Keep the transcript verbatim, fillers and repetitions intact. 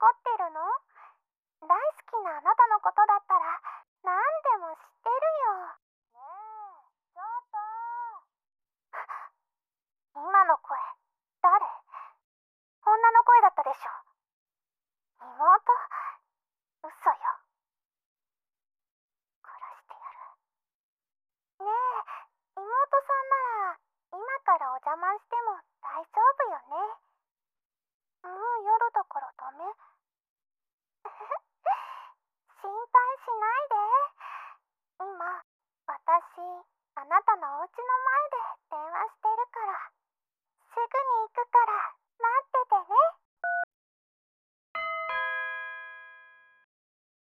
ってるの？大好きなあなたのことだったら何でも知ってるよ。ねえ、ちょっと。今の声、誰？女の声だったでしょ。妹？嘘よ。殺してやる。ねえ、妹さんなら今からお邪魔しても大丈夫よね。もう夜だからダメ？心配しないで。今、私、あなたのお家の前で電話してるから。すぐに行くから。